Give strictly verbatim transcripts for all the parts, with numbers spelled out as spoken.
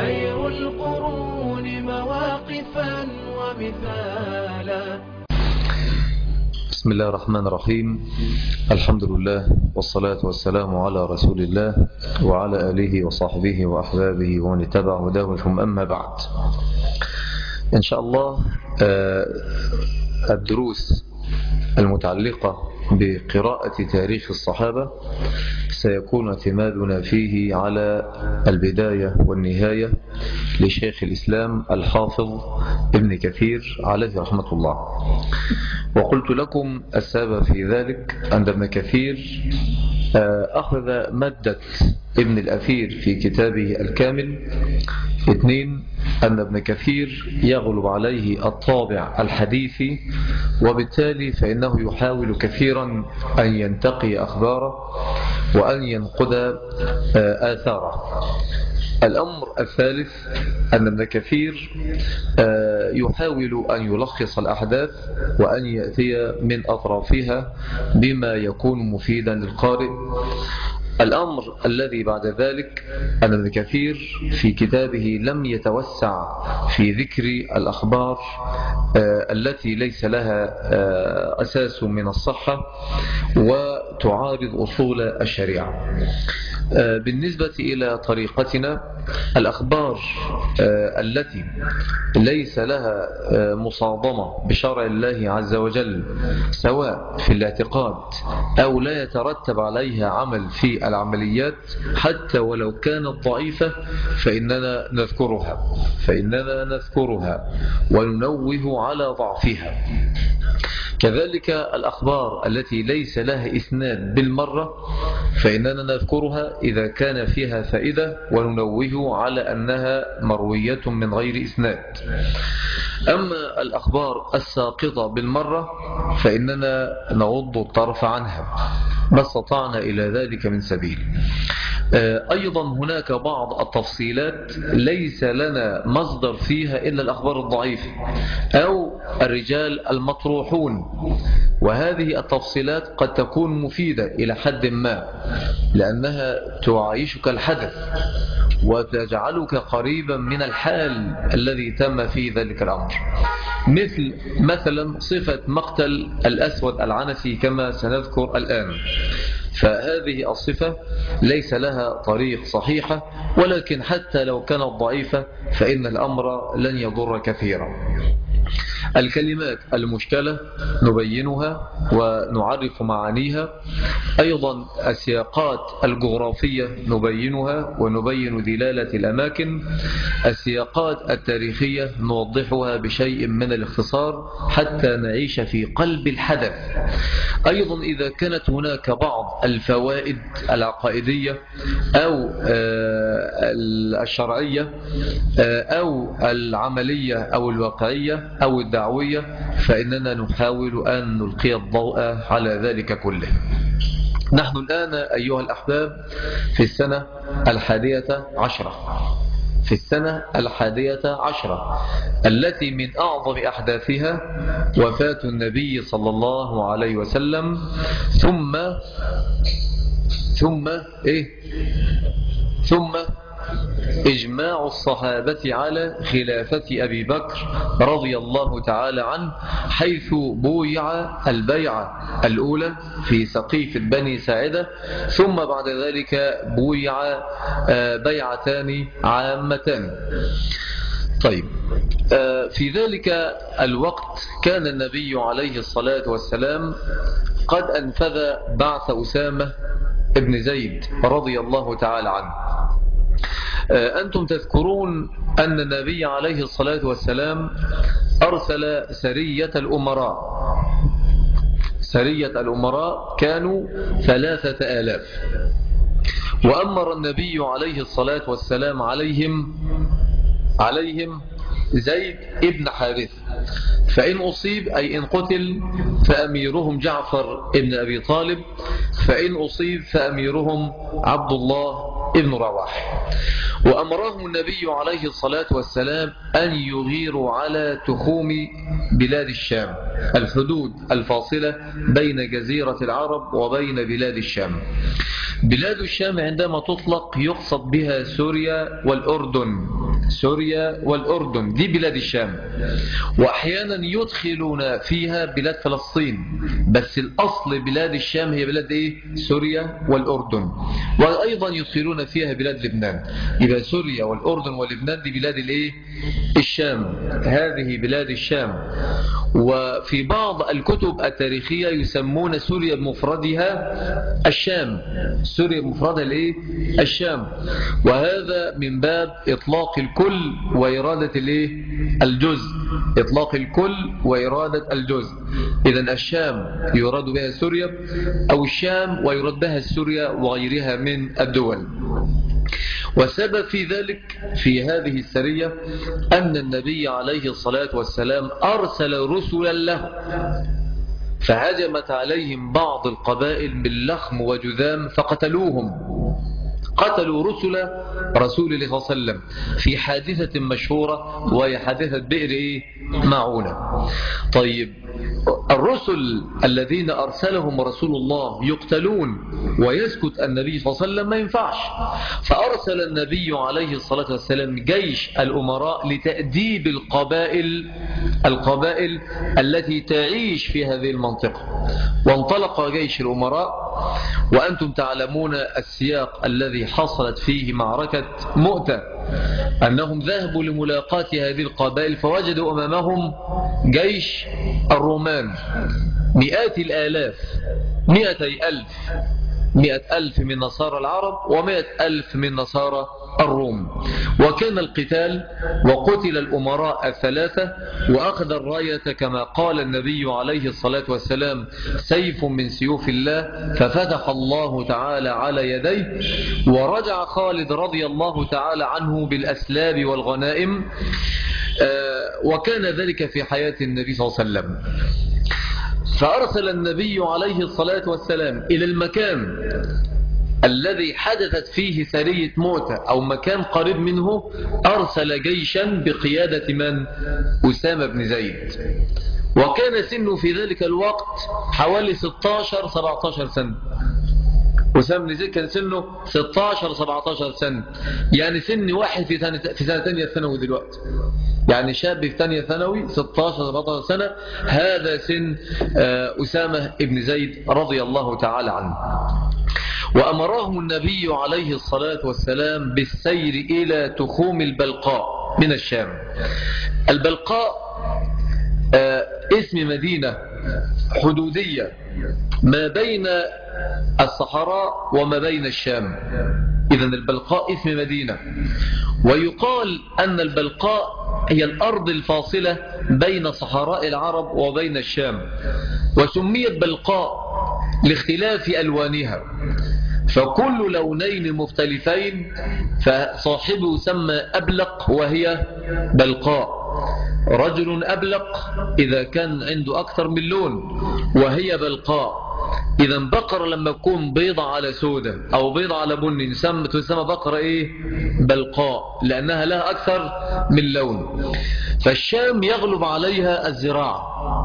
خير القرون مواقفا ومثالا. بسم الله الرحمن الرحيم. الحمد لله والصلاة والسلام على رسول الله وعلى آله وصحبه وأحبابه ومن اتبع هداه ثم أما بعد. إن شاء الله الدروس المتعلقة بقراءة تاريخ الصحابة سيكون اعتمادنا فيه على البداية والنهاية لشيخ الإسلام الحافظ ابن كثير عليه رحمة الله. وقلت لكم السبب في ذلك أن ابن كثير أخذ مادة ابن الأثير في كتابه الكامل. اثنين، أن ابن كثير يغلب عليه الطابع الحديثي، وبالتالي فإنه يحاول كثيرا أن ينتقي أخباره وأن ينقد آثاره. الأمر الثالث أن ابن كثير يحاول أن يلخص الأحداث وأن يأتي من أطرافها بما يكون مفيدا للقارئ. الأمر الذي بعد ذلك أن ابن كثير في كتابه لم يتوسع في ذكر الأخبار التي ليس لها أساس من الصحة وتعارض أصول الشريعة. بالنسبة إلى طريقتنا، الأخبار التي ليس لها مصادمة بشرع الله عز وجل سواء في الاعتقاد أو لا يترتب عليها عمل في العمليات حتى ولو كانت ضعيفة فإننا نذكرها فإننا نذكرها وننوه على ضعفها. كذلك الأخبار التي ليس لها إسناد بالمرة فإننا نذكرها إذا كان فيها فائدة وننوه على أنها مروية من غير إسناد. أما الأخبار الساقطة بالمرة فإننا نغض الطرف عنها ما استطعنا إلى ذلك من سبيل. أيضا هناك بعض التفصيلات ليس لنا مصدر فيها إلا الأخبار الضعيفة أو الرجال المطروحون، وهذه التفصيلات قد تكون مفيدة إلى حد ما لأنها تعيشك الحدث وتجعلك قريبا من الحال الذي تم في ذلك الأمر، مثل مثلا صفة مقتل الأسود العنسي كما سنذكر الآن. فهذه الصفة ليس لها طريق صحيحة، ولكن حتى لو كانت ضعيفة فإن الأمر لن يضر كثيرا. الكلمات المشكلة نبينها ونعرف معانيها. أيضا السياقات الجغرافية نبينها ونبين دلالة الأماكن. السياقات التاريخية نوضحها بشيء من الاختصار حتى نعيش في قلب الحدث. أيضا إذا كانت هناك بعض الفوائد العقائدية أو الشرعية أو العملية أو الواقعية أو الدعوية فإننا نحاول أن نلقي الضوء على ذلك كله. نحن الآن أيها الأحباب في السنة الحادية عشرة في السنة الحادية عشرة التي من أعظم أحداثها وفاة النبي صلى الله عليه وسلم ثم ثم إيه ثم إجماع الصحابة على خلافة أبي بكر رضي الله تعالى عنه، حيث بويع البيعة الأولى في سقيفة بني ساعدة، ثم بعد ذلك بويع بيعتان عامتان. طيب، في ذلك الوقت كان النبي عليه الصلاة والسلام قد أنفذ بعث أسامة ابن زيد رضي الله تعالى عنه. أنتم تذكرون أن النبي عليه الصلاة والسلام أرسل سرية الأمراء سرية الأمراء كانوا ثلاثة آلاف، وأمر النبي عليه الصلاة والسلام عليهم عليهم زيد ابن حارث، فإن أصيب أي إن قتل فأميرهم جعفر ابن أبي طالب، فإن أصيب فأميرهم عبد الله ابن رواح. وأمرهم النبي عليه الصلاة والسلام أن يغيروا على تخوم بلاد الشام، الحدود الفاصلة بين جزيرة العرب وبين بلاد الشام. بلاد الشام عندما تطلق يقصد بها سوريا والأردن، سوريا والأردن، دي بلاد الشام. وأحيانا يدخلون فيها بلاد فلسطين، بس الأصل بلاد الشام هي بلاد إيه؟ سوريا والأردن. وأيضا يدخلون فيها بلاد لبنان. يبقى سوريا والأردن ولبنان دي بلاد الإيه؟ الشام. هذه بلاد الشام. وفي بعض الكتب التاريخية يسمون سوريا بمفردها الشام. سوريا بمفردها الإيه؟ الشام. وهذا من باب إطلاق الكل وإرادة الإيه؟ الجزء. إطلاق الكل وإرادة الجزء. إذن الشام يراد بها سوريا، أو الشام ويراد بها سوريا وغيرها من الدول. والسبب في ذلك في هذه السرية أن النبي عليه الصلاة والسلام أرسل رسلا له، فهجمت عليهم بعض القبائل باللخم وجذام فقتلوهم. قتلوا رسل رسول الله صلى الله عليه وسلم في حادثة مشهورة، وهي حادثة بئر إيه؟ معونة. طيب، الرسل الذين أرسلهم رسول الله يقتلون ويسكت النبي صلى الله عليه وسلم؟ ما ينفعش. فأرسل النبي عليه الصلاة والسلام جيش الأمراء لتأديب القبائل القبائل التي تعيش في هذه المنطقة. وانطلق جيش الأمراء، وأنتم تعلمون السياق الذي حصلت فيه معركة مؤتة، أنهم ذهبوا لملاقاة هذه القبائل فوجدوا أمامهم جيش الرومان مئات الآلاف، مئتي ألف، مئة ألف من نصارى العرب ومئة ألف من نصارى الروم. وكان القتال، وقتل الأمراء الثلاثة، وأخذ الراية كما قال النبي عليه الصلاة والسلام: سيف من سيوف الله، ففتح الله تعالى على يديه. ورجع خالد رضي الله تعالى عنه بالأسلاب والغنائم، وكان ذلك في حياة النبي صلى الله عليه وسلم. فأرسل النبي عليه الصلاة والسلام إلى المكان الذي حدثت فيه سرية مؤتة، أو مكان قريب منه، أرسل جيشا بقيادة من؟ أسامة بن زيد. وكان سنه في ذلك الوقت حوالي ستة عشر سبعة عشر سنة. أسامة بن زيد كان سنه ستة عشر سبعة عشر سنة، يعني سن واحد في سنة في سنة تانية ثانوي دلوقتي، يعني شاب في ثانية ثانوي ستة عشر سبعة عشر سنة. هذا سن أسامة بن زيد رضي الله تعالى عنه. وأمرهم النبي عليه الصلاة والسلام بالسير إلى تخوم البلقاء من الشام. البلقاء اسم مدينة حدودية ما بين الصحراء وما بين الشام. إذن البلقاء اسم مدينة. ويقال أن البلقاء هي الأرض الفاصلة بين صحراء العرب وبين الشام، وسميت بلقاء لاختلاف ألوانها، فكل لونين مختلفين فصاحبه سمى أبلق، وهي بلقاء. رجل أبلق إذا كان عنده أكثر من لون، وهي بلقاء. إذا بقرة لما تكون بيضة على سودة أو بيضة على بني تسمى تسمى بقرة إيه؟ بلقاء، لأنها لها أكثر من لون. فالشام يغلب عليها الزراعة،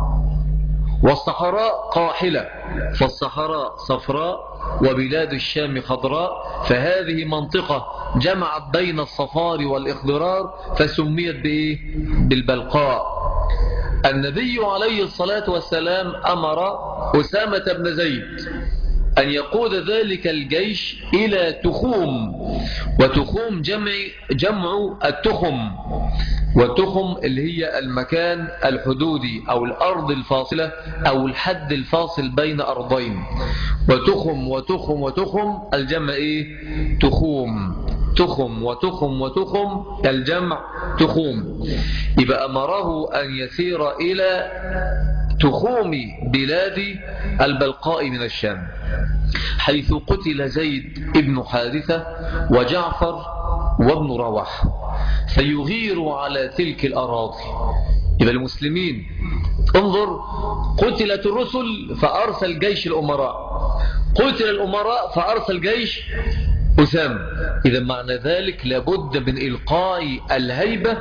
والصحراء قاحلة، فالصحراء صفراء وبلاد الشام خضراء. فهذه منطقة جمعت بين الصفار والإخضرار فسميت بإيه؟ بالبلقاء. النبي عليه الصلاة والسلام أمر أسامة بن زيد أن يقود ذلك الجيش إلى تخوم، وتخوم جمع, جمع التخم، والتخم اللي هي المكان الحدودي أو الأرض الفاصلة أو الحد الفاصل بين أرضين. وتخم وتخم وتخم الجمع إيه؟ تخوم. تخم وتخم وتخم الجمع تخوم. يبقى أمره أن يسير إلى تخوم بلاد البلقاء من الشام، حيث قتل زيد ابن حارثة وجعفر وابن رواحة، فيغير على تلك الأراضي. يبقى المسلمين، انظر، قتلت الرسل فأرسل جيش الأمراء، قتل الأمراء فأرسل جيش أسامة. إذا معنى ذلك لابد من إلقاء الهيبة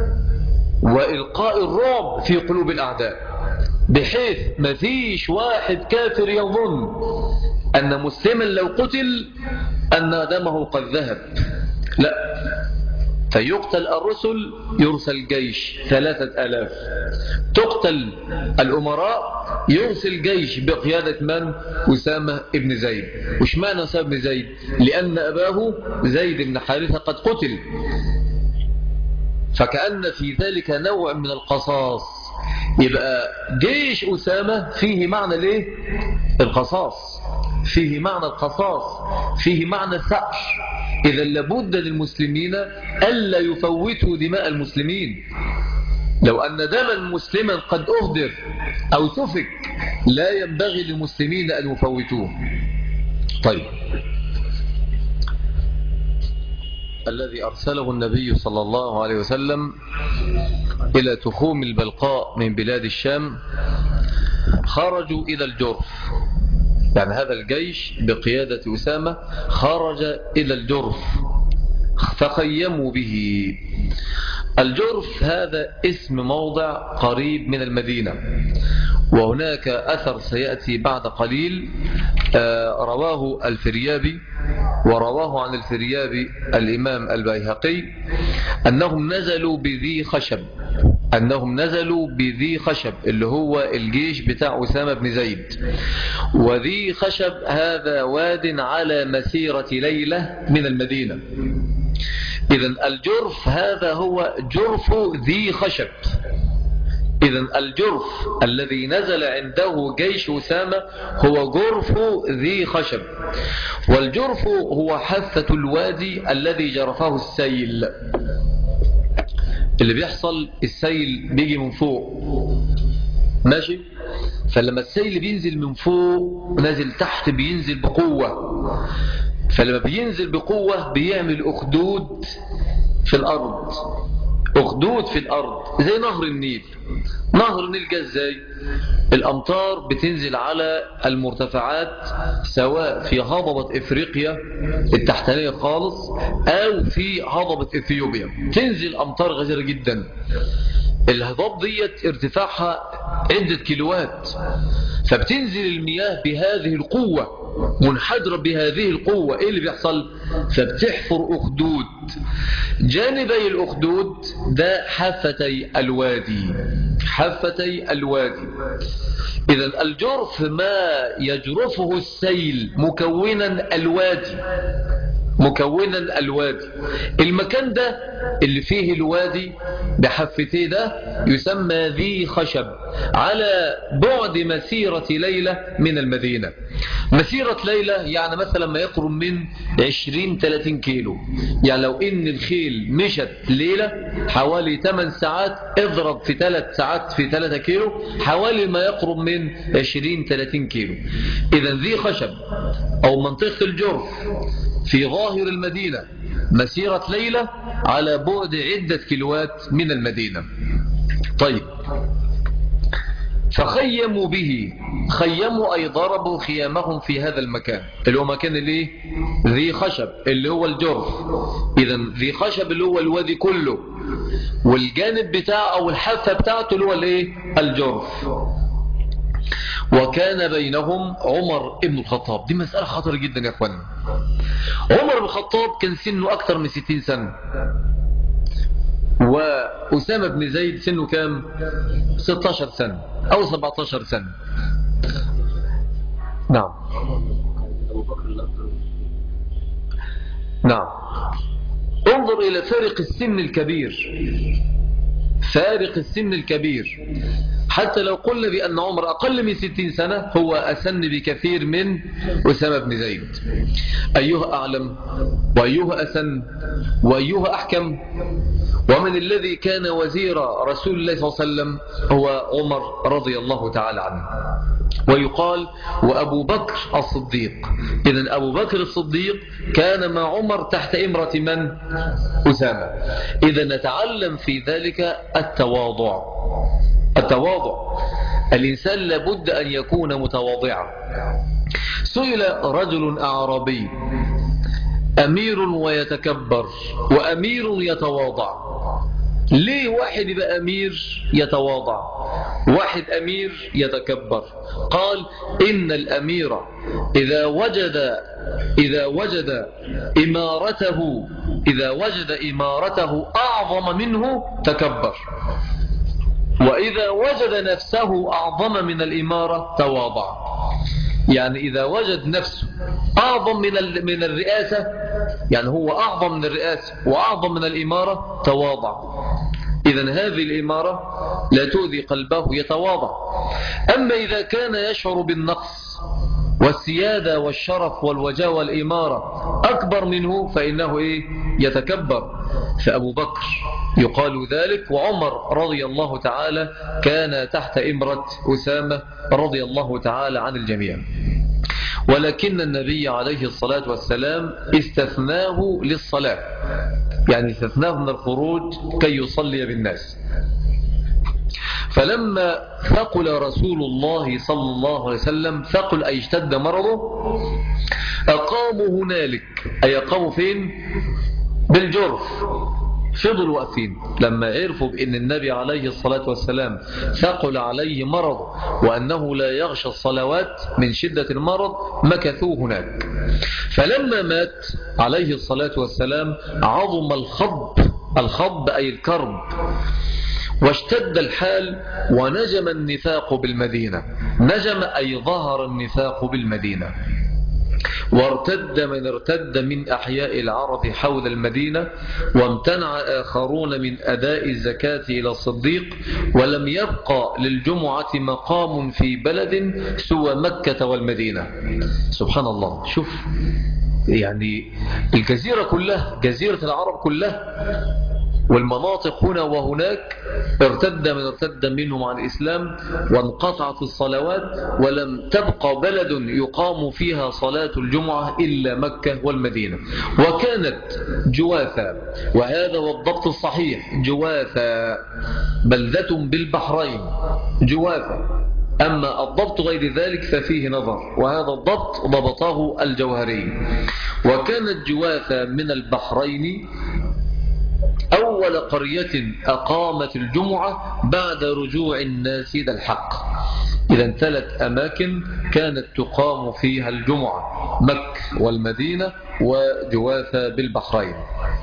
وإلقاء الرعب في قلوب الأعداء، بحيث ما فيش واحد كافر يظن أن مسلما لو قتل أن دمه قد ذهب. لا، فيقتل الرسل يرسل جيش ثلاثة آلاف، تقتل الأمراء يرسل جيش بقيادة من؟ أسامة بن زيد. وش معنى أسامة بن زيد؟ لأن أباه زيد بن حارثة قد قتل، فكأن في ذلك نوع من القصاص. يبقى جيش أسامة فيه معنى ليه؟ القصاص، فيه معنى القصاص، فيه معنى الثأر. إذا لابد للمسلمين ألا يفوتوا دماء المسلمين. لو أن دما مسلما قد أهدر أو سفك لا ينبغي للمسلمين أن يفوتوه. طيب، الذي أرسله النبي صلى الله عليه وسلم إلى تخوم البلقاء من بلاد الشام خرجوا إلى الجرف، يعني هذا الجيش بقيادة أسامة خرج إلى الجرف فخيموا به. الجرف هذا اسم موضع قريب من المدينة، وهناك أثر سيأتي بعد قليل رواه الفريابي، ورواه عن الفريابي الإمام البيهقي أنهم نزلوا بذي خشب، أنهم نزلوا بذي خشب اللي هو الجيش بتاع أسامة بن زيد. وذي خشب هذا واد على مسيرة ليلة من المدينة. إذن الجرف هذا هو جرف ذي خشب. إذن الجرف الذي نزل عنده جيش أسامة هو جرف ذي خشب، والجرف هو حافة الوادي الذي جرفه السيل. اللي بيحصل السيل بيجي من فوق ماشي، فلما السيل بينزل من فوق نازل تحت بينزل بقوة، فلما بينزل بقوة بيعمل أخدود في الأرض، أخدود في الأرض زي نهر النيل. نهر النيل جاء ازاي؟ الأمطار بتنزل على المرتفعات سواء في هضبة إفريقيا التحتانية خالص أو في هضبة إثيوبيا، تنزل أمطار غزيرة جدا. الهضاب ديت ارتفاعها عدة كيلوات، فبتنزل المياه بهذه القوة منحدرة بهذه القوة. ايه اللي بيحصل؟ فبتحفر أخدود، جانبي الأخدود ده حافتي الوادي، حافتي الوادي. إذا الجرف ما يجرفه السيل مكونا الوادي، مكونا الوادي. المكان ده اللي فيه الوادي بحفتيه ده يسمى ذي خشب، على بعد مسيرة ليلة من المدينة. مسيرة ليلة يعني مثلا ما يقرب من عشرين ثلاثين كيلو، يعني لو ان الخيل مشت ليلة حوالي ثمان ساعات اضرب في ثلاث ساعات في ثلاثة كيلو حوالي ما يقرب من عشرين ثلاثين كيلو. إذا ذي خشب أو منطقة الجرف في ظاهر المدينة مسيرة ليلة على بعد عدة كيلوات من المدينة. طيب، فخيموا به، خيموا أي ضربوا خيامهم في هذا المكان اللي هو مكان اللي ذي خشب اللي هو الجرف. إذا ذي خشب اللي هو الوادي كله، والجانب بتاعه أو الحافة بتاعته اللي هو الايه؟ الجرف. وكان بينهم عمر ابن الخطاب. دي مسألة خطرة جدا يا أخوان. عمر بن الخطاب كان سنه أكثر من ستين سنة، وأسامة بن زيد سنه كام؟ ستة عشر سنة أو سبعة عشر سنة. نعم نعم. انظر إلى فارق السن الكبير، فارق السن الكبير. حتى لو قلنا بأن عمر أقل من ستين سنة هو أسن بكثير من أسامة بن زيد. أيها أعلم وأيها أسن وأيها أحكم؟ ومن الذي كان وزير رسول الله صلى الله عليه وسلم هو عمر رضي الله تعالى عنه، ويقال وأبو بكر الصديق. إذن أبو بكر الصديق كان مع عمر تحت إمرة من؟ أسامة. إذن نتعلم في ذلك التواضع. التواضع، الإنسان لابد أن يكون متواضعا. سئل رجل أعرابي: أمير ويتكبر وأمير يتواضع، ليه واحد يبقى أمير يتواضع، واحد أمير يتكبر؟ قال إن الأمير إذا وجد إذا وجد إمارته إذا وجد إمارته أعظم منه تكبر، وإذا وجد نفسه أعظم من الإمارة تواضع. يعني إذا وجد نفسه أعظم من من الرئاسة، يعني هو أعظم من الرئاسة وأعظم من الإمارة، تواضع. إذن هذه الإمارة لا تؤذي قلبه، يتواضع. أما إذا كان يشعر بالنقص والسيادة والشرف والوجاه والإمارة أكبر منه فإنه إيه؟ يتكبر. فأبو بكر يقال ذلك، وعمر رضي الله تعالى كان تحت إمرة أسامة رضي الله تعالى عن الجميع. ولكن النبي عليه الصلاة والسلام استثناه للصلاة، يعني استثناه من الخروج كي يصلي بالناس. فلما ثقل رسول الله صلى الله عليه وسلم، ثقل أي اشتد مرضه، أقاموا هنالك، أي أقاموا فين؟ بالجرف. فضلوا واقفين لما عرفوا بأن النبي عليه الصلاة والسلام ثقل عليه مرض وأنه لا يغشى الصلوات من شدة المرض، مكثوا هناك. فلما مات عليه الصلاة والسلام عظم الخضب، الخضب أي الكرب، واشتد الحال، ونجم النفاق بالمدينة. نجم أي ظهر النفاق بالمدينة، وارتد من ارتد من أحياء العرب حول المدينة، وامتنع آخرون من أداء الزكاة إلى الصديق، ولم يبقى للجمعة مقام في بلد سوى مكة والمدينة. سبحان الله. شوف يعني الجزيرة كلها، جزيرة العرب كلها والمناطق هنا وهناك، ارتد من ارتد منهم عن الإسلام، وانقطعت الصلوات، ولم تبقى بلد يقام فيها صلاة الجمعة إلا مكة والمدينة. وكانت جواثة، وهذا هو الضبط الصحيح، جواثة بلدة بالبحرين، جواثة. أما الضبط غير ذلك ففيه نظر، وهذا الضبط ضبطه الجوهري. وكانت جواثة من البحرين أول قرية أقامت الجمعة بعد رجوع الناس إلى الحق. إذا ثلاث أماكن كانت تقام فيها الجمعة: مكة والمدينة وجواثة بالبحرين.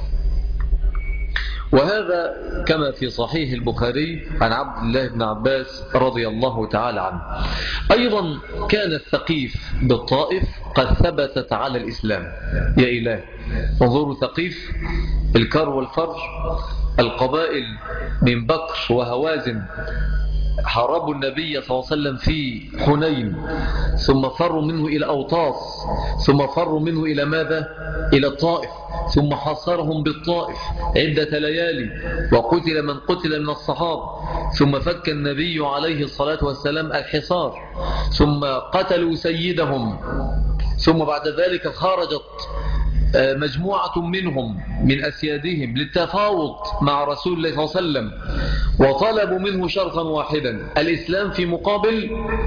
وهذا كما في صحيح البخاري عن عبد الله بن عباس رضي الله تعالى عنه. أيضا كان الثقيف بالطائف قد ثبتت على الإسلام. يا إله، انظروا ثقيف، الكر والفر، القبائل من بكر وهوازن حاربوا النبي صلى الله عليه وسلم في حنين، ثم فروا منه إلى أوطاس، ثم فروا منه إلى ماذا؟ إلى الطائف، ثم حاصرهم بالطائف عدة ليالي، وقتل من قتل من الصحابة، ثم فك النبي عليه الصلاة والسلام الحصار، ثم قتلوا سيدهم، ثم بعد ذلك خرجت مجموعة منهم من أسيادهم للتفاوض مع رسول الله صلى الله عليه وسلم، وطلبوا منه شرطا واحدا: الإسلام في مقابل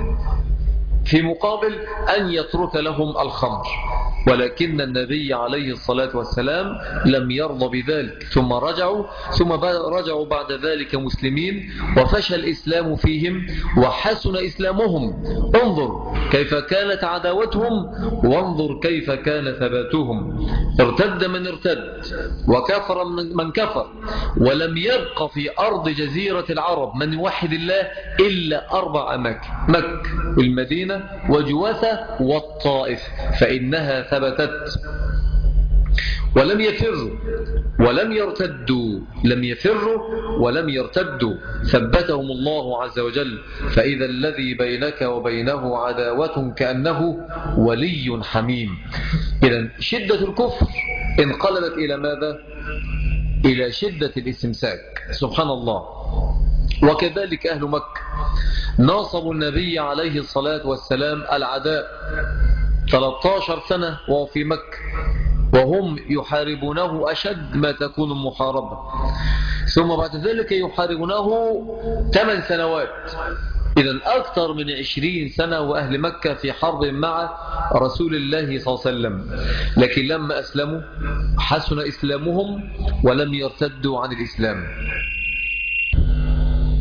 في مقابل أن يترك لهم الخمر. ولكن النبي عليه الصلاة والسلام لم يرضى بذلك، ثم رجعوا ثم رجعوا بعد ذلك مسلمين، وفشى الإسلام فيهم وحسن إسلامهم. انظر كيف كانت عداوتهم، وانظر كيف كان ثباتهم. ارتد من ارتد، وكفر من كفر، ولم يبق في أرض جزيرة العرب من يوحد الله إلا أربع أماكن: مكة والمدينة وجواثة والطائف، فإنها ثبتت. ولم يفروا ولم يرتدوا، لم يفروا ولم يرتدوا، ثبتهم الله عز وجل. فإذا الذي بينك وبينه عداوة كأنه ولي حميم. إذن شدة الكفر انقلبت إلى ماذا؟ إلى شدة الاستمساك. سبحان الله. وكذلك أهل مكة ناصبوا النبي عليه الصلاة والسلام العداء ثلاث عشرة سنة وهو في مكة، وهم يحاربونه أشد ما تكون المحاربة، ثم بعد ذلك يحاربونه ثمان سنوات. إذن أكثر من عشرين سنة وأهل مكة في حرب مع رسول الله صلى الله عليه وسلم. لكن لما أسلموا حسن إسلامهم ولم يرتدوا عن الإسلام.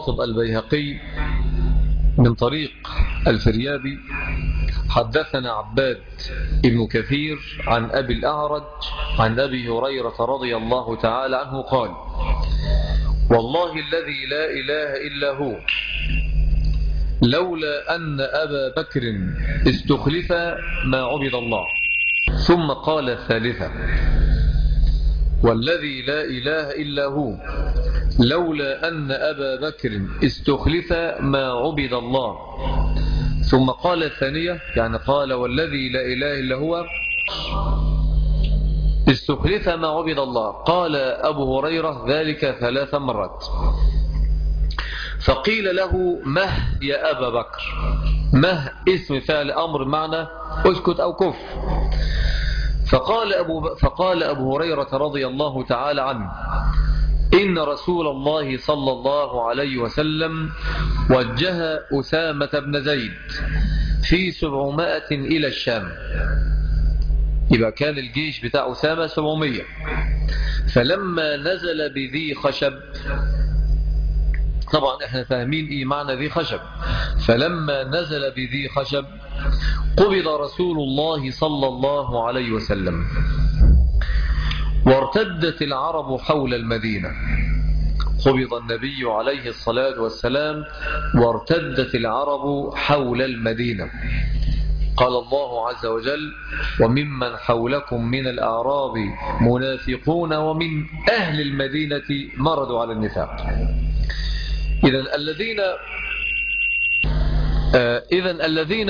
الحافظ البيهقي من طريق الفريابي حدثنا عباد ابن كثير عن أبي الأعرج عن أبي هريرة رضي الله تعالى عنه قال: والله الذي لا إله إلا هو لولا أن أبا بكر استخلف ما عبد الله. ثم قال الثالثة: والذي لا إله إلا هو لولا أن أبا بكر استخلف ما عبد الله. ثم قال الثانية، يعني قال: والذي لا إله إلا هو استخلف ما عبد الله. قال أبو هريرة ذلك ثلاث مرات. فقيل له: مه يا أبا بكر. مه اسم فعل أمر معنى اسكت أو كف. فقال أبو, فقال أبو هريرة رضي الله تعالى عنه: إن رسول الله صلى الله عليه وسلم وجه أسامة بن زيد في سبعمائة إلى الشام. يبقى كان الجيش بتاع أسامة سبعمية. فلما نزل بذي خشب، طبعا احنا فاهمين ايه معنى ذي خشب. فلما نزل بذي خشب قبض رسول الله صلى الله عليه وسلم، وارتدت العرب حول المدينة. قبض النبي عليه الصلاة والسلام وارتدت العرب حول المدينة. قال الله عز وجل: وممن حولكم من الأعراب منافقون ومن أهل المدينة مردوا على النفاق. إذن الذين آه إذن الذين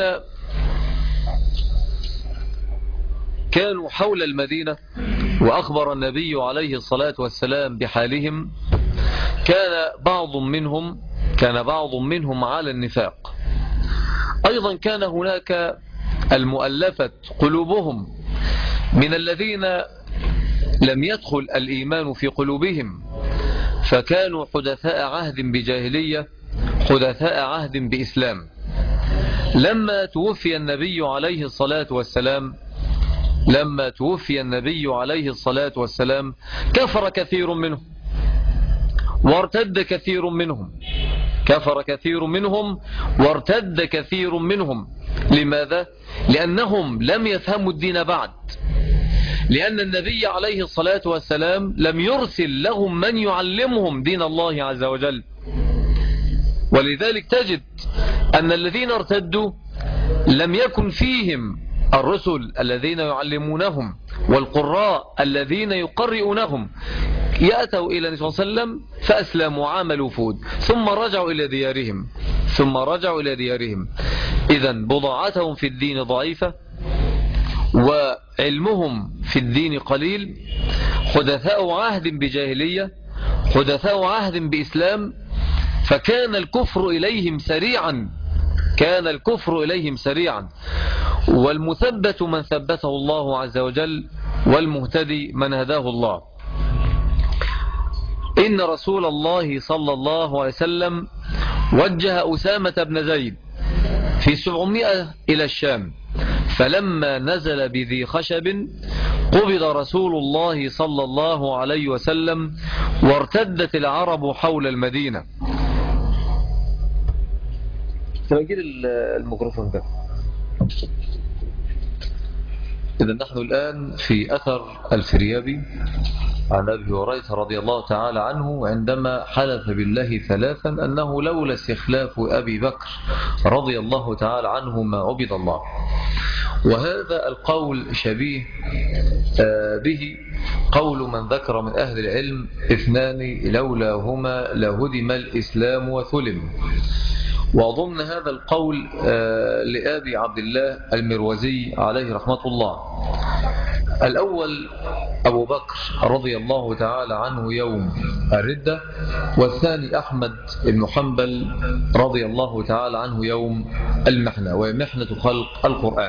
كانوا حول المدينة وأخبر النبي عليه الصلاة والسلام بحالهم، كان بعض منهم كان بعض منهم على النفاق. أيضا كان هناك المؤلفة قلوبهم من الذين لم يدخل الإيمان في قلوبهم، فكانوا حدثاء عهد بجاهلية حدثاء عهد بإسلام. لما توفي النبي عليه الصلاة والسلام لما توفي النبي عليه الصلاة والسلام كفر كثير منهم وارتد كثير منهم كفر كثير منهم وارتد كثير منهم. لماذا؟ لأنهم لم يفهموا الدين بعد، لأن النبي عليه الصلاة والسلام لم يرسل لهم من يعلمهم دين الله عز وجل. ولذلك تجد أن الذين ارتدوا لم يكن فيهم الرسل الذين يعلمونهم والقراء الذين يقرئونهم. يأتوا إلى النبي صلى الله عليه وسلم فأسلموا عام الوفود، ثم رجعوا إلى ديارهم ثم رجعوا إلى ديارهم إذن بضاعتهم في الدين ضعيفة وعلمهم في الدين قليل، حدثاء عهد بجاهلية حدثاء عهد بإسلام. فكان الكفر إليهم سريعا كان الكفر إليهم سريعا والمثبت من ثبته الله عز وجل والمهتدي من هداه الله. إن رسول الله صلى الله عليه وسلم وجه أسامة بن زيد في سبعمائة إلى الشام. فلما نزل بذي خشب قبض رسول الله صلى الله عليه وسلم وارتدت العرب حول المدينة. سنجد الميكروفون ده. إذا نحن الآن في أثر الفريابي عن أبي هريرة رضي الله تعالى عنه عندما حلف بالله ثلاثا أنه لولا استخلاف أبي بكر رضي الله تعالى عنه ما عبد الله. وهذا القول شبيه به قول من ذكر من أهل العلم: اثنان لولاهما لهدم الإسلام وثلم. وأظن هذا القول لأبي عبد الله المروزي عليه رحمة الله. الأول أبو بكر رضي الله تعالى عنه يوم الردة، والثاني أحمد بن حنبل رضي الله تعالى عنه يوم المحنة وهي محنة خلق القرآن.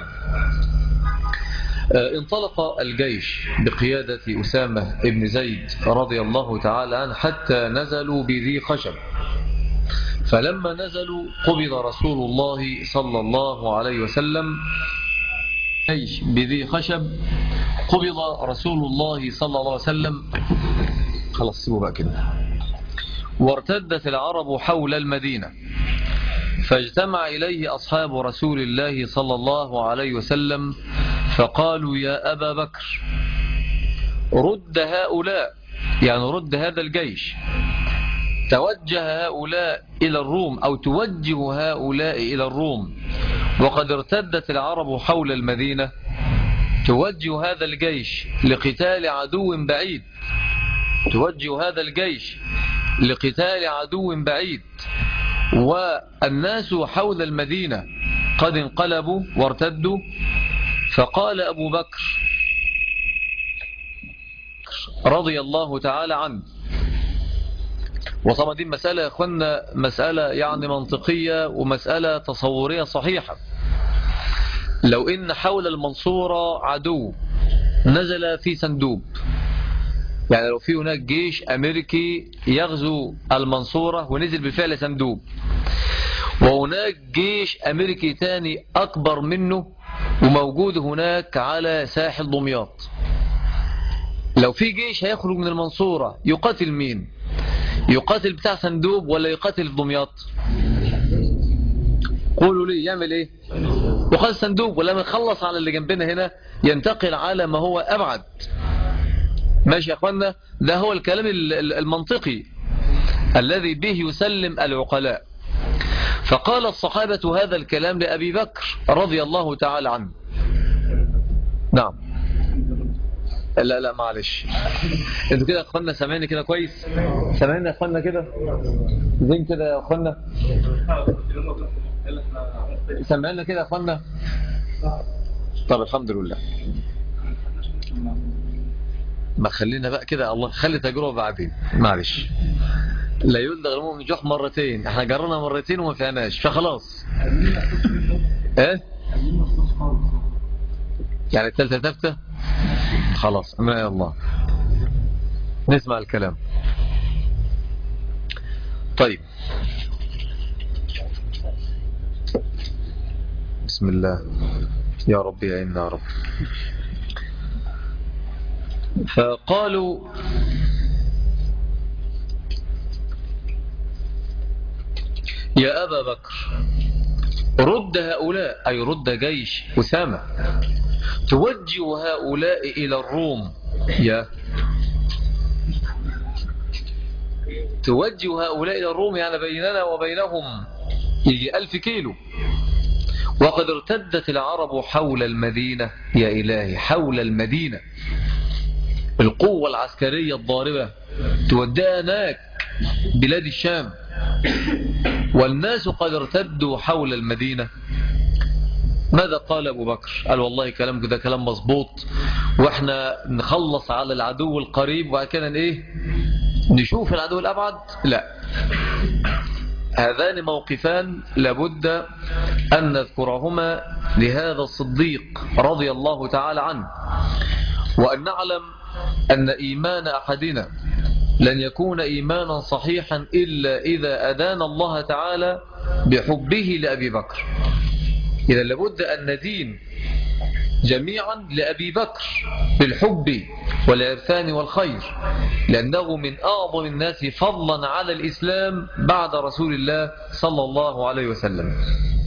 انطلق الجيش بقيادة أسامة بن زيد رضي الله تعالى عنه حتى نزلوا بذي خشب. فلما نزلوا قبض رسول الله صلى الله عليه وسلم جيش بذي خشب قبض رسول الله صلى الله عليه وسلم خلاص سيبوا بقى كده وارتدت العرب حول المدينة، فاجتمع إليه أصحاب رسول الله صلى الله عليه وسلم فقالوا يا أبا بكر رد هؤلاء، يعني رد هذا الجيش، توجه هؤلاء إلى الروم أو توجه هؤلاء إلى الروم وقد ارتدت العرب حول المدينة، توجه هذا الجيش لقتال عدو بعيد، توجه هذا الجيش لقتال عدو بعيد، والناس حول المدينة قد انقلبوا وارتدوا. فقال أبو بكر رضي الله تعالى عنه، وطبعا دي مسألة يا أخوانا مسألة يعني منطقية ومسألة تصورية صحيحة، لو إن حول المنصورة عدو نزل في سندوب، يعني لو في هناك جيش أمريكي يغزو المنصورة ونزل بالفعل سندوب، وهناك جيش أمريكي تاني أكبر منه وموجود هناك على ساحل دمياط، لو في جيش هيخرج من المنصورة يقاتل مين؟ يقاتل بتاع سندوب ولا يقاتل في دمياط؟ قولوا لي يعمل ايه؟ يقاتل سندوب، ولما يخلص على اللي جنبنا هنا ينتقل على ما هو أبعد. ماشي يا أخوانا؟ ده هو الكلام المنطقي الذي به يسلم العقلاء. فقال الصحابة هذا الكلام لأبي بكر رضي الله تعالى عنه. نعم. لا لا معلش، انتوا كده يا اخوانا سامعيني كده كويس؟ سامعيني يا اخوانا كده زين كده يا اخوانا؟ سامعيننا كده يا اخوانا؟ طب الحمد لله. ما خلينا بقى كده، الله خلي تجربة بعدين، معلش. لا يلدغ المؤمن جحر مرتين، احنا جرنا مرتين وما فهمناش فخلاص. ايه يعني الثالثة ثابتة خلاص، امنا يا الله نسمع الكلام. طيب بسم الله يا رب يا إنا يا رب. فقالوا يا أبا بكر رد هؤلاء، أي رد جيش أسامة، توجه هؤلاء إلى الروم، يا توجه هؤلاء إلى الروم يعني بيننا وبينهم يجي ألف كيلو، وقد ارتدت العرب حول المدينة. يا إلهي حول المدينة، القوة العسكرية الضاربة توديها هناك بلاد الشام، والناس قد ارتدوا حول المدينة. ماذا قال أبو بكر؟ قال والله كلامك ده كلام مظبوط، واحنا نخلص على العدو القريب وبعد كده ايه نشوف العدو الأبعد. لا، هذان موقفان لابد أن نذكرهما لهذا الصديق رضي الله تعالى عنه، وأن نعلم أن إيمان أحدنا لن يكون إيمانا صحيحا إلا إذا أدان الله تعالى بحبه لأبي بكر. إذا لابد أن ندين جميعا لأبي بكر بالحب والعرفان والخير، لأنه من أعظم الناس فضلا على الإسلام بعد رسول الله صلى الله عليه وسلم.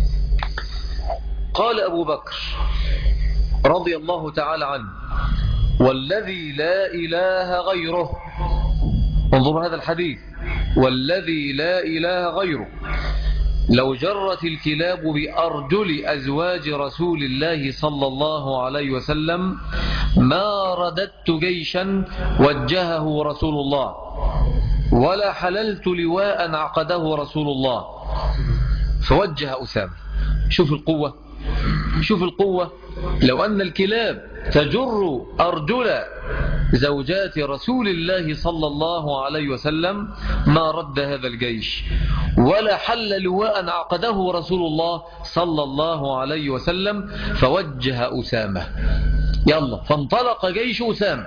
قال أبو بكر رضي الله تعالى عنه والذي لا إله غيره، انظروا هذا الحديث، والذي لا إله غيره لو جرت الكلاب بأرجل أزواج رسول الله صلى الله عليه وسلم ما رددت جيشا وجهه رسول الله ولا حللت لواء عقده رسول الله. فوجه أسامة. شوف القوة، شوف القوة. لو أن الكلاب تجر أرجل زوجات رسول الله صلى الله عليه وسلم ما رد هذا الجيش ولا حل لواء عقده رسول الله صلى الله عليه وسلم. فوجه أسامة، يلا فانطلق جيش أسامة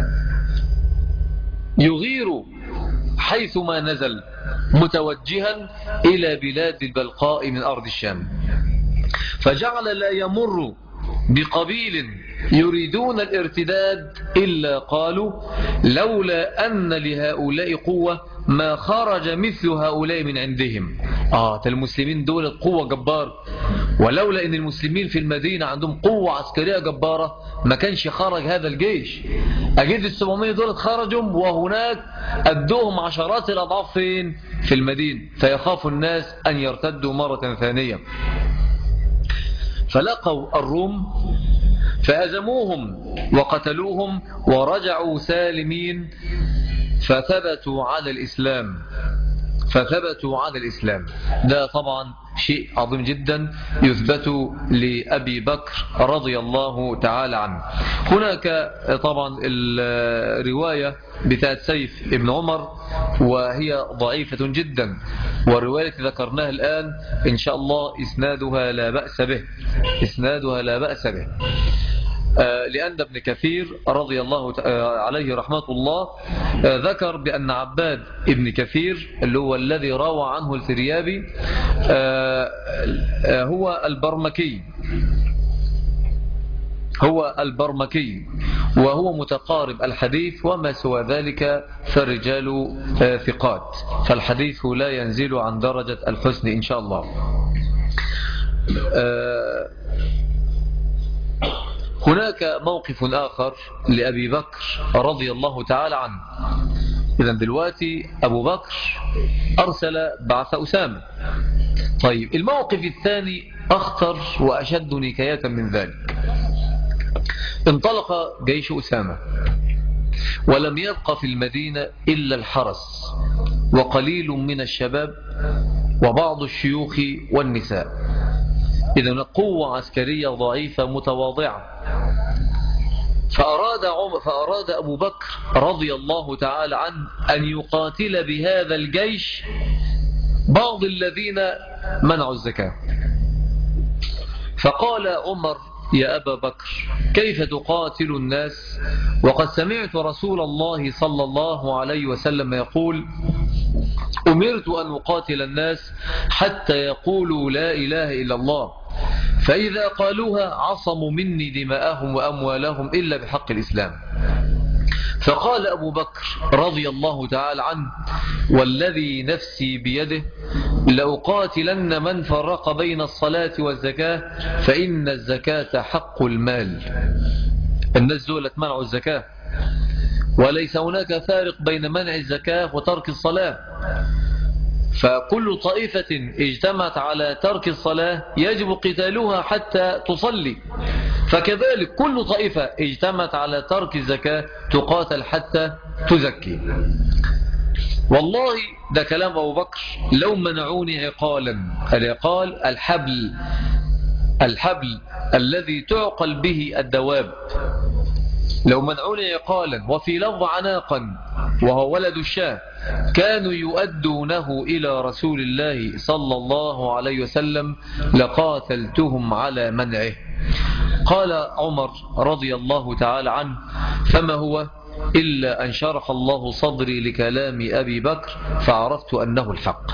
يغير حيثما نزل متوجها إلى بلاد البلقاء من أرض الشام، فجعل لا يمر بقبيل يريدون الارتداد إلا قالوا لولا أن لهؤلاء قوة ما خرج مثل هؤلاء من عندهم. آه المسلمين دول قوة جبارة، ولولا أن المسلمين في المدينة عندهم قوة عسكرية جبارة ما كانش خرج هذا الجيش. أجد السبعمية دول خرجوا وهناك أدوهم عشرات الأضعاف فين؟ في المدينة، فيخاف الناس أن يرتدوا مرة ثانية. فلقوا الروم فهزموهم وقتلوهم ورجعوا سالمين، فثبتوا على الإسلام فثبتوا على الإسلام. ده طبعا شيء عظيم جدا يثبت لأبي بكر رضي الله تعالى عنه. هناك طبعا الرواية بتاعت سيف ابن عمر وهي ضعيفة جدا، والرواية التي ذكرناها الآن إن شاء الله إسنادها لا بأس به إسنادها لا بأس به لأن ابن كثير رضي الله عليه رحمة الله ذكر بأن عباد ابن كثير اللي هو الذي روى عنه الفريابي هو البرمكي هو البرمكي وهو متقارب الحديث، وما سوى ذلك فالرجال ثقات، فالحديث لا ينزل عن درجة الحسن إن شاء الله. هناك موقف آخر لأبي بكر رضي الله تعالى عنه. إذن دلوقتي أبو بكر أرسل بعث أسامة. طيب الموقف الثاني أخطر وأشد نكاية من ذلك. انطلق جيش أسامة ولم يبق في المدينة إلا الحرس وقليل من الشباب وبعض الشيوخ والنساء. إذن قوة عسكرية ضعيفة متواضعة. فأراد, فأراد أبو بكر رضي الله تعالى عنه أن يقاتل بهذا الجيش بعض الذين منعوا الزكاة. فقال عمر: يا أبا بكر، كيف تقاتل الناس وقد سمعت رسول الله صلى الله عليه وسلم يقول: أمرت أن أقاتل الناس حتى يقولوا لا إله إلا الله، فإذا قالوها عصموا مني دماءهم وأموالهم إلا بحق الإسلام. فقال أبو بكر رضي الله تعالى عنه: والذي نفسي بيده لأقاتلن من فرق بين الصلاة والزكاة، فإن الزكاة حق المال. الناس دولت منعوا الزكاة، وليس هناك فارق بين منع الزكاة وترك الصلاة، فكل طائفة اجتمعت على ترك الصلاة يجب قتالها حتى تصلي، فكذلك كل طائفة اجتمعت على ترك الزكاة تقاتل حتى تزكي. والله ده كلام أبو بكر: لو منعوني عقالا، العقال الحبل الحبل الذي تعقل به الدواب، لو منعوني عقالا وفي لفظ عناقا وهو ولد الشاه كانوا يؤدونه إلى رسول الله صلى الله عليه وسلم لقاتلتهم على منعه. قال عمر رضي الله تعالى عنه: فما هو إلا أن شرح الله صدري لكلام أبي بكر فعرفت أنه الحق.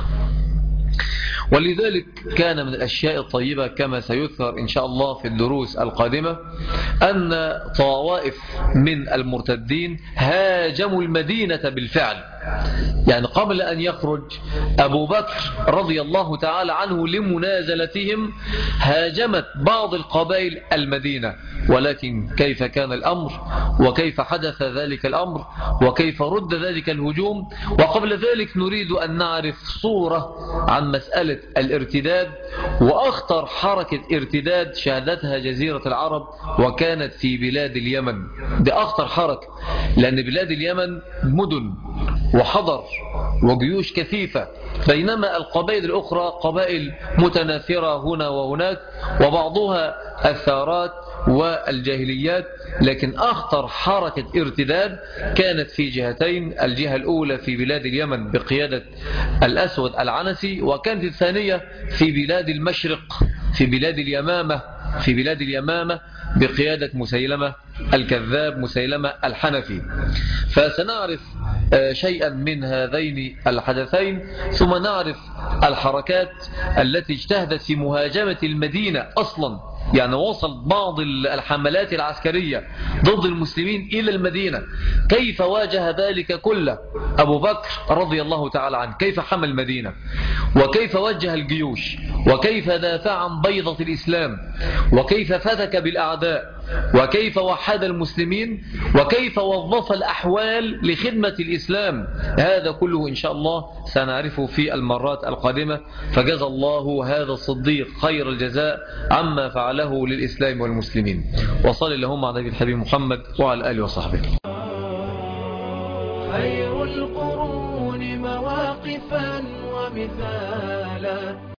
ولذلك كان من الأشياء الطيبة كما سيذكر إن شاء الله في الدروس القادمة أن طوائف من المرتدين هاجموا المدينة بالفعل. يعني قبل أن يخرج أبو بكر رضي الله تعالى عنه لمنازلتهم هاجمت بعض القبائل المدينة، ولكن كيف كان الأمر وكيف حدث ذلك الأمر وكيف رد ذلك الهجوم. وقبل ذلك نريد أن نعرف صورة عن مسألة الارتداد وأخطر حركة ارتداد شهدتها جزيرة العرب وكانت في بلاد اليمن. دي أخطر حركة، لأن بلاد اليمن مدن وحضر وجيوش كثيفة، بينما القبائل الأخرى قبائل متناثرة هنا وهناك وبعضها الثارات والجاهليات. لكن أخطر حركة ارتداد كانت في جهتين: الجهة الأولى في بلاد اليمن بقيادة الأسود العنسي، وكانت الثانية في بلاد المشرق في بلاد اليمامة في بلاد اليمامة بقيادة مسيلمة الكذاب، مسيلمة الحنفي. فسنعرف شيئا من هذين الحدثين، ثم نعرف الحركات التي اجتهدت في مهاجمة المدينة أصلا يعني وصلت بعض الحملات العسكرية ضد المسلمين إلى المدينة، كيف واجه ذلك كله أبو بكر رضي الله تعالى عنه؟ كيف حمى المدينة، وكيف وجه الجيوش، وكيف دافع عن بيضة الإسلام، وكيف فتك بالأعداء، وكيف وحد المسلمين، وكيف وظف الأحوال لخدمة الإسلام. هذا كله إن شاء الله سنعرفه في المرات القادمة. فجزى الله هذا الصديق خير الجزاء عما فعله للإسلام والمسلمين. وصل اللهم على نبي الحبيب محمد وعلى آله وصحبه. خير القرون مواقفا ومثالا